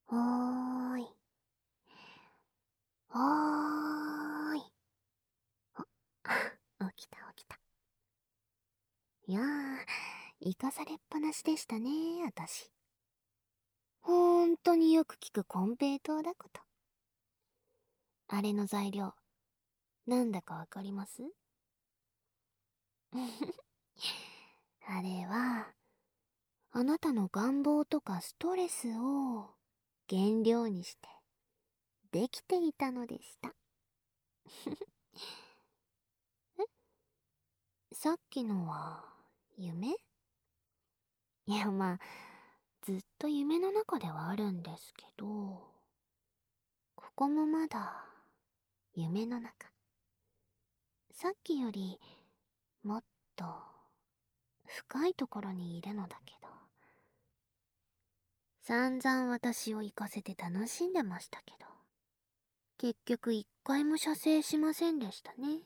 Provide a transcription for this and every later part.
おーい。おーい。起きた起きた。いや生かされっぱなしでしたね、私。ほんとによく聞くコンペイトーだこと。あれの材料、なんだかわかります？あれは、あなたの願望とかストレスを原料にしてできていたのでした。さっきのは夢？いや、まあ、ずっと夢の中ではあるんですけど、ここもまだ夢の中。さっきよりもっと深いところにいるのだけど、散々私を行かせて楽しんでましたけど、結局一回も射精しませんでしたね。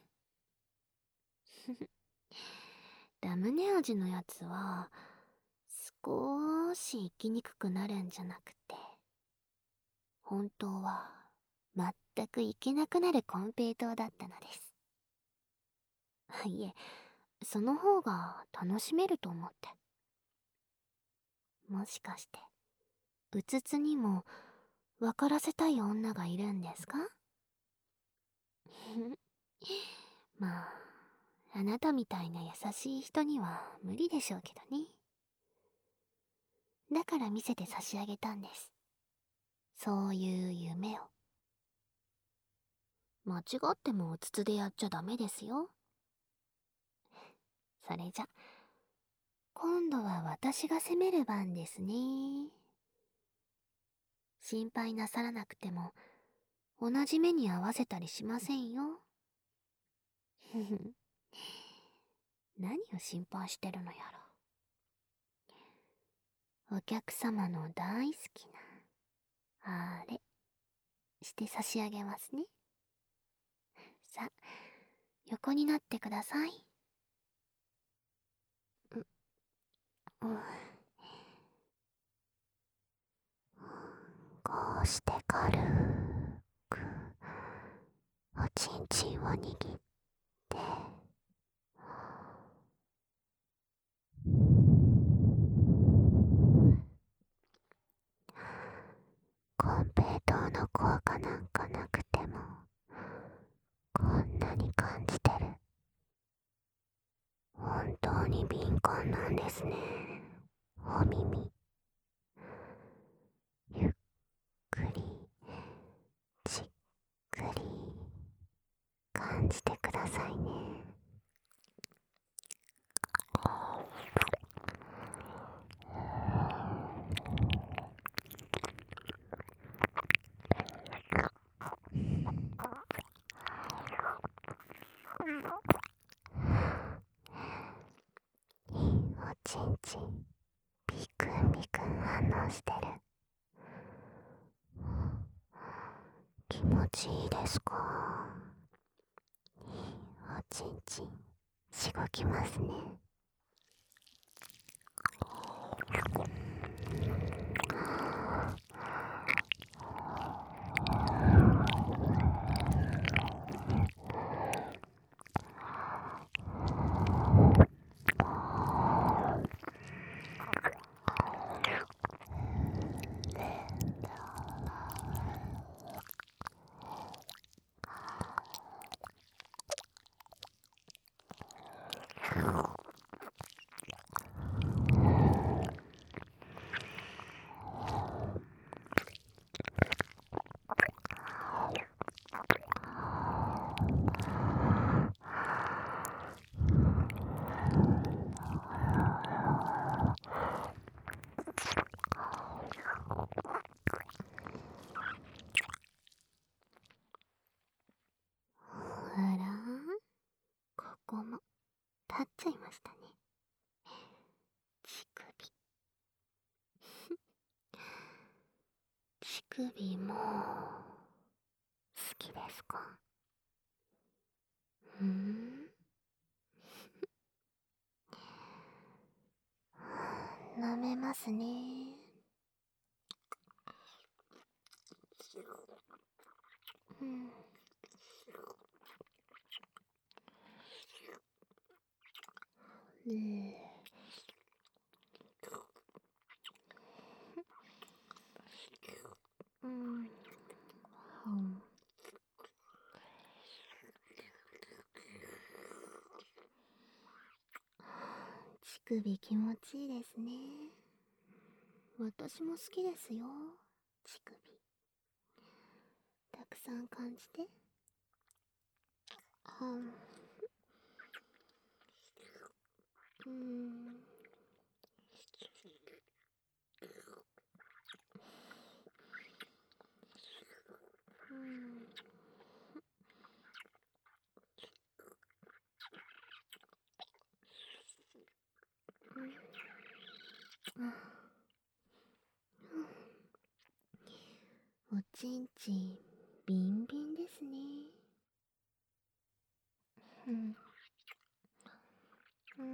ラムネ味のやつは少し生きにくくなるんじゃなくて、本当は全くいけなくなるコンペイトーだったのです。いえ、その方が楽しめると思って。もしかしてうつつにも分からせたい女がいるんですか？まあ、あなたみたいな優しい人には無理でしょうけどね。だから見せて差し上げたんです。そういう夢を。間違ってもうつつでやっちゃダメですよ。それじゃ、今度は私が責める番ですね。心配なさらなくても、同じ目に合わせたりしませんよ。ふふ。何を心配してるのやら。お客様の大好きな、あれ、して差し上げますね。さ、横になってください。うん、こうして軽く、おちんちんを握って、コンペイトーの効果なんかなくても、こんなに感じてる。本当に敏感なんですね。お耳、ゆっくり、じっくり、感じてくださいね。おちんちん、ビクンビクン反応してる。気持ちいいですか？おちんちん、しごきますね。あら、ここも立っちゃいましたね。乳首。乳首も好きですか？舐めますね。 うん。うん。乳首気持ちいいですね。私も好きですよ、乳首。たくさん感じて。うん。うん。おちんちんビンビンですね。うん。うん。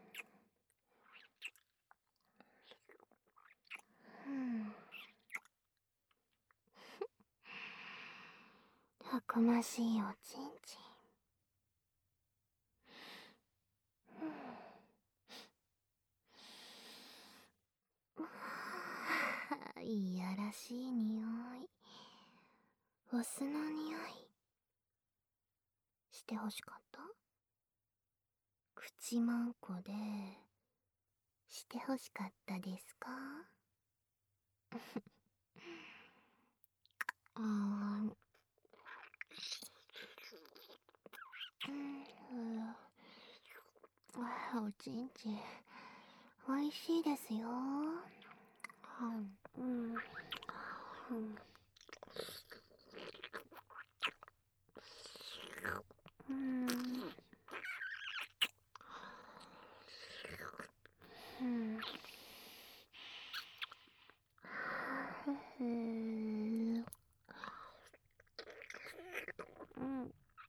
うん。たくましいおちんちん。いやらしい匂い。お酢の匂い。してほしかった？口まんこでしてほしかったですか？あー、おちんちんおいしいですよ。うん。うん。うん。うん。うん。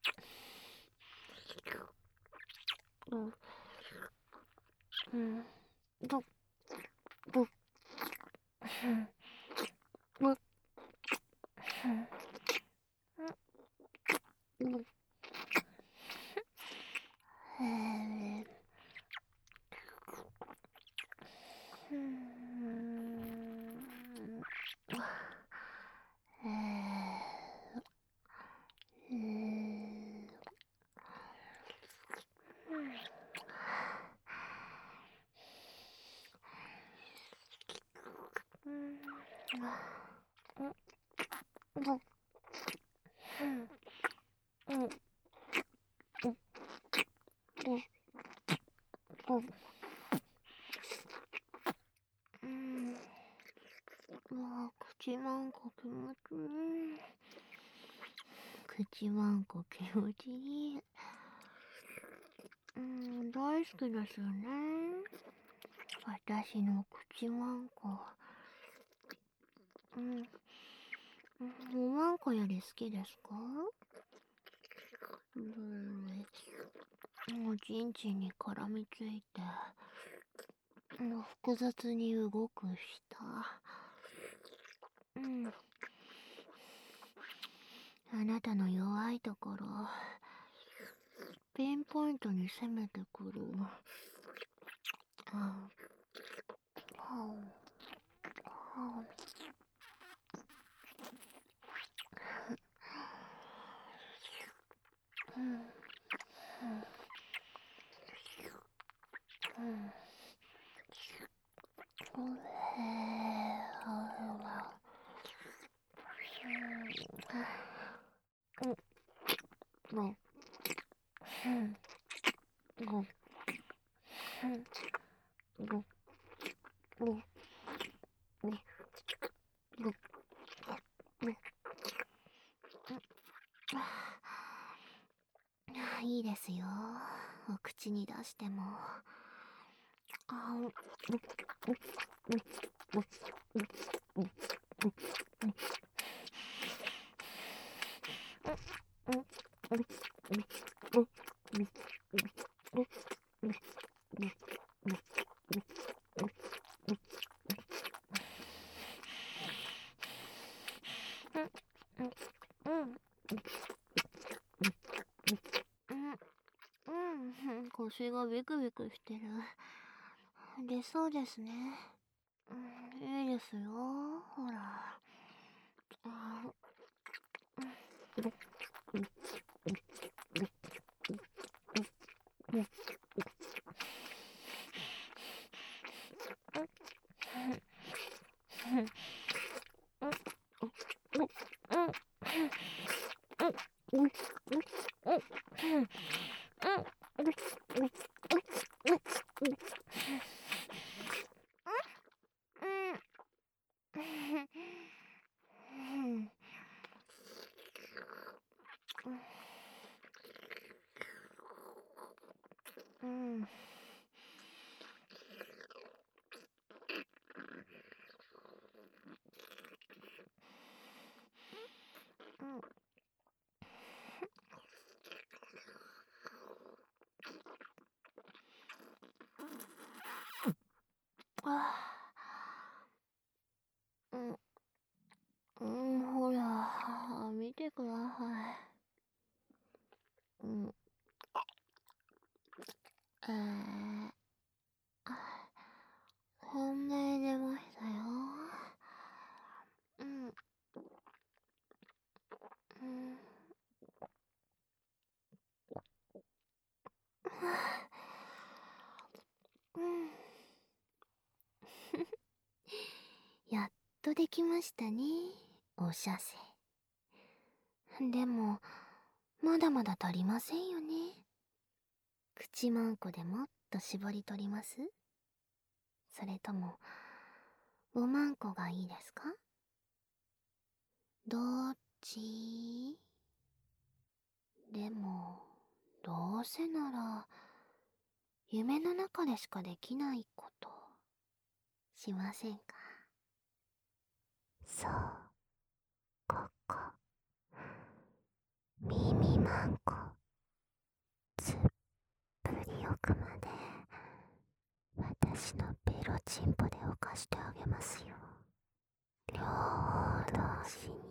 うん。うん。ど、ど、うん。ど、うん。うん。口まんこ気持ちいい。口まんこ気持ちいい。大好きですよね。私の口まんこ。おまんこより好きですか？おちんちんに絡みついて、複雑に動く舌。あなたの弱いところ、ピンポイントに攻めてくる。いいですよ。お口に出しても。 腰がビクビクしてる。出そうですね。いいですよ。ほら。ほら、見てください。本命出ましたよ。やっとできましたね、お射精。でも、まだまだ足りませんよね。口マンコでもっと絞り取ります？それとも、おまんこがいいですか？どっち？でも、どうせなら、夢の中でしかできないこと、しませんか？そう、ここ。耳まんこ、つっぷり奥まで、私のベロチンポで犯してあげますよ。両方同時に。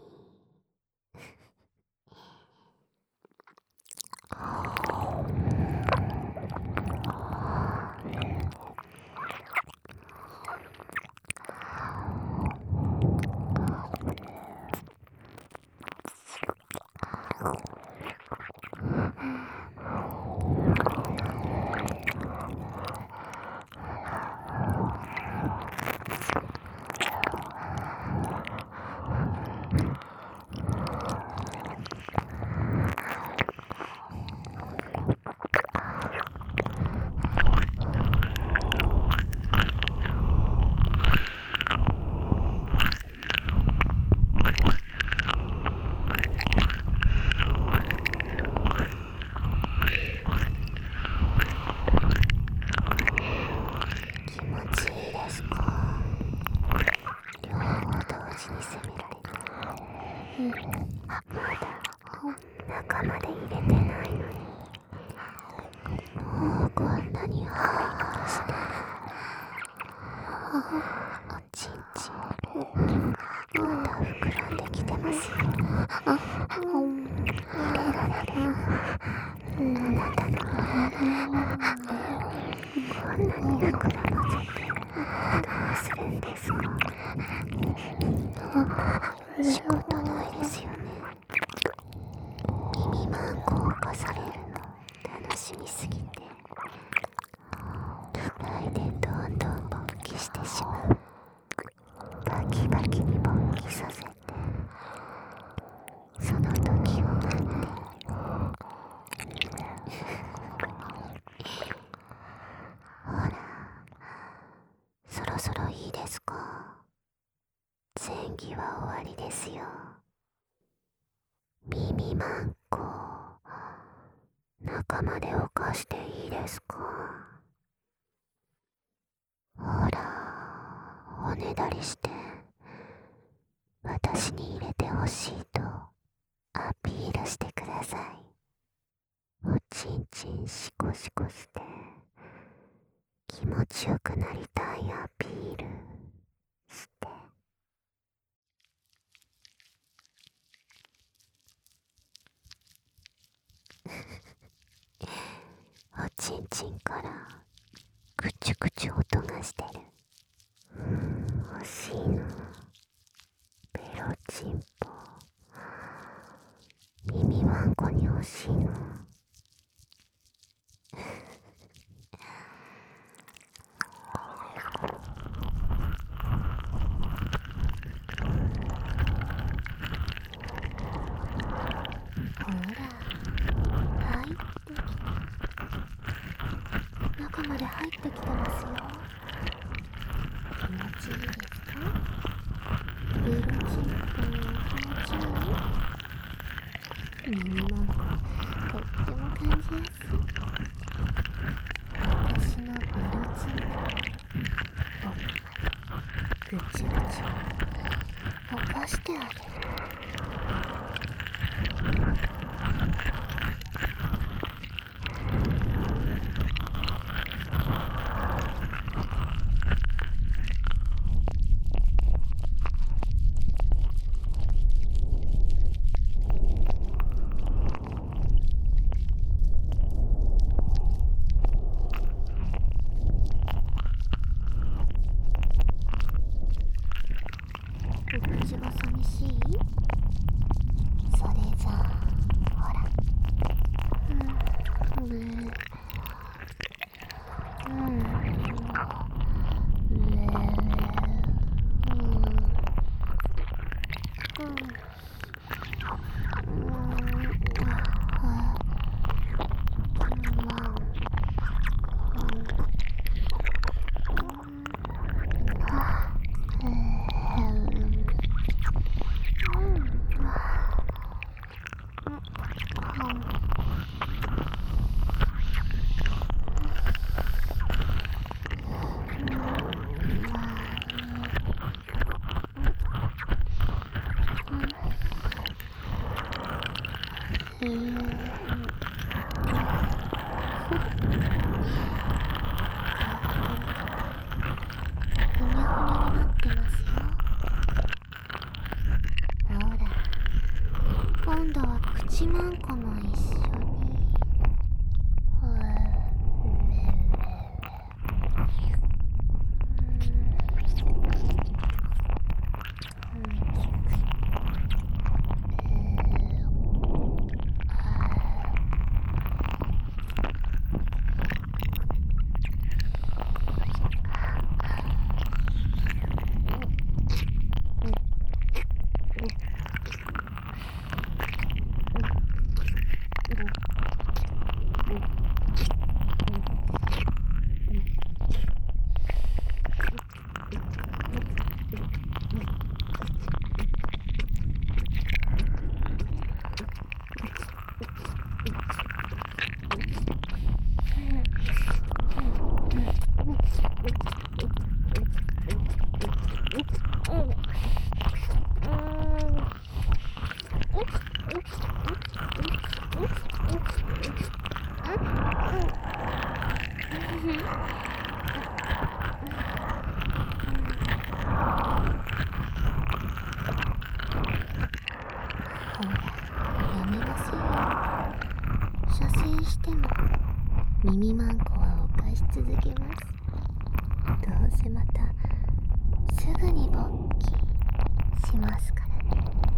気持ちいいですか？両方同時に攻められる。まだ中まで入れてないのに、もうこんなにハリハリしてる。おちんちんまた膨らんできてますよ。入れられる。あなたのこんなに膨らませてどうするんですか？仕方ないですよね。耳まんこを犯されるの楽しみすぎて、来年どんどん勃起してしまう。バキバキに勃起させて、その時を待って。ほら、そろそろいいですか？前儀は終わりですよ。耳まんこ、中まで犯していいですか？ほら、おねだりして、私に入れてほしいとアピールしてください。おちんちんシコシコして気持ちよくなりたいアピールして。おちんち心からぐちゅぐちゅ音がしてる。欲しいな。ベロチンポ。耳ワンコに欲しいな。ほら、入ってきた。中まで入ってきてますよ。気持ちいいですか？ベロチンポ気持ちいい？耳なんかとっても感じやすい。私のベロチンポ、僕までぐちゅぐちゅ溶かしてあげる。お口が寂しい？それじゃあ、ほら。ふにゃふにゃになってますよ。ほら、今度は口マンコも一緒に。ほら、やめなさいよ。射精しても耳マンコは犯し続けます。どうせまたすぐに勃起しますからね。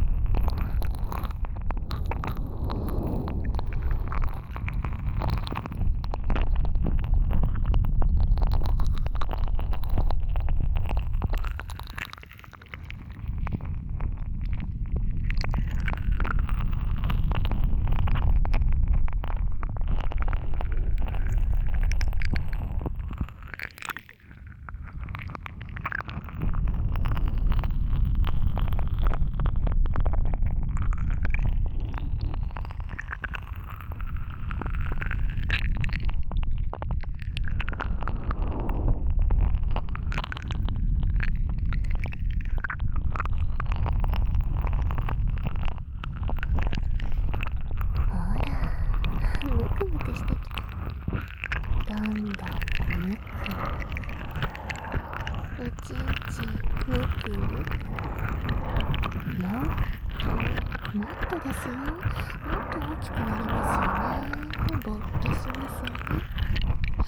ムクムクしてきた。どんどんムクおちんちんムクムク。もっとですよ。もっと大きくなりますよね。勃起しますよね。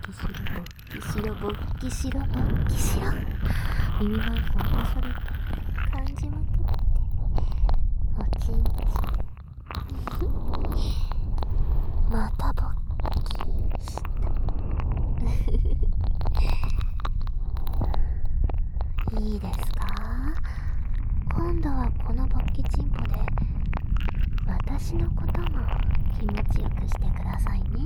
しろ勃起しろ勃起しろ。耳マークを押されて感じまくっておちんちまた勃起したいいですか。今度はこの勃起チンポで私のことも気持ちよくしてくださいね。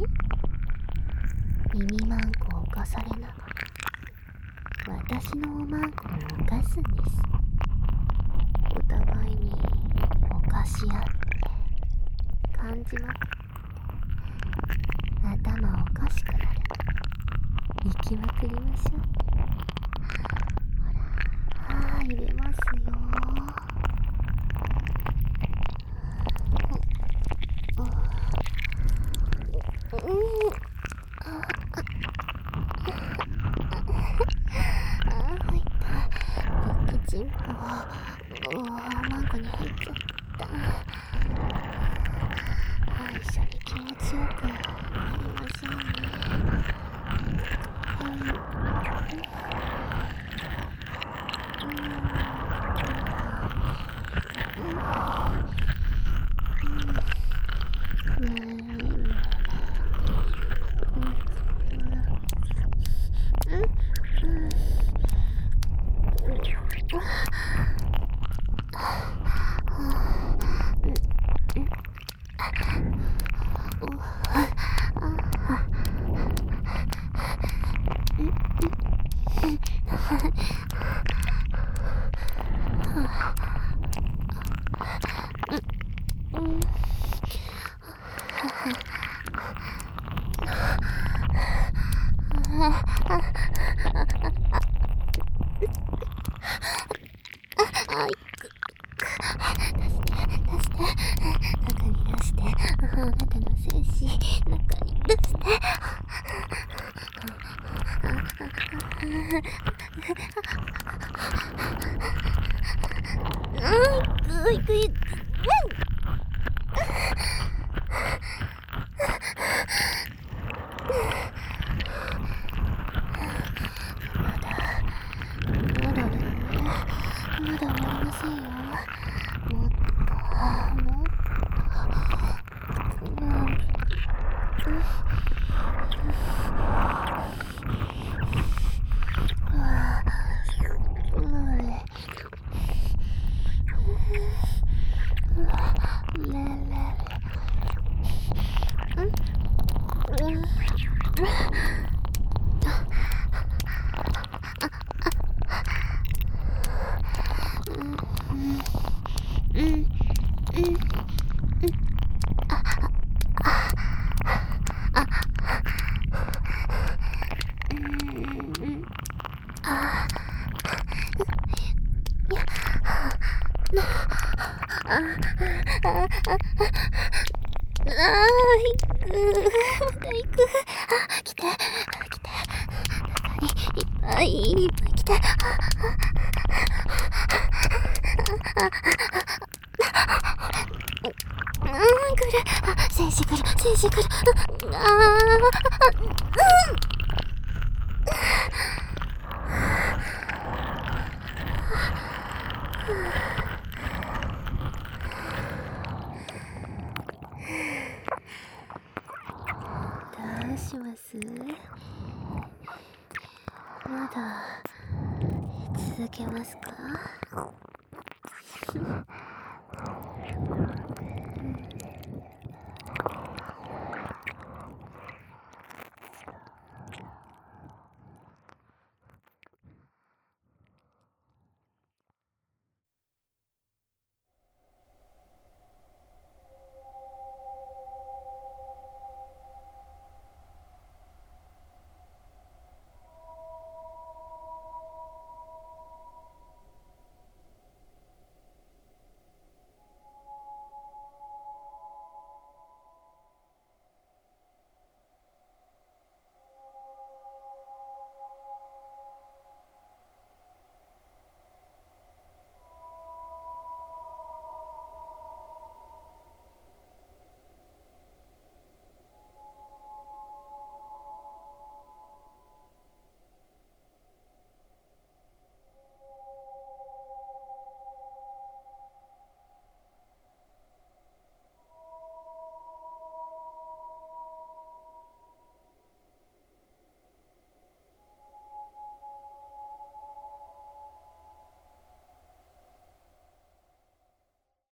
耳マンコを犯されながら私のおまんこも犯すんです。お互いに犯し合って感じまくって頭おかしくなる。行きまくりましょう。ほら、入れますよ。入った。勃起チンポマンコに入っちゃった。一緒に気持ちよくなりましょうね。中に出して、あなたの精子中に出して。いく。まだ終わりませんよ。もっとまた行く。来て。中にいっぱい来て。来る。精子来る。どうします？まだ続けますか？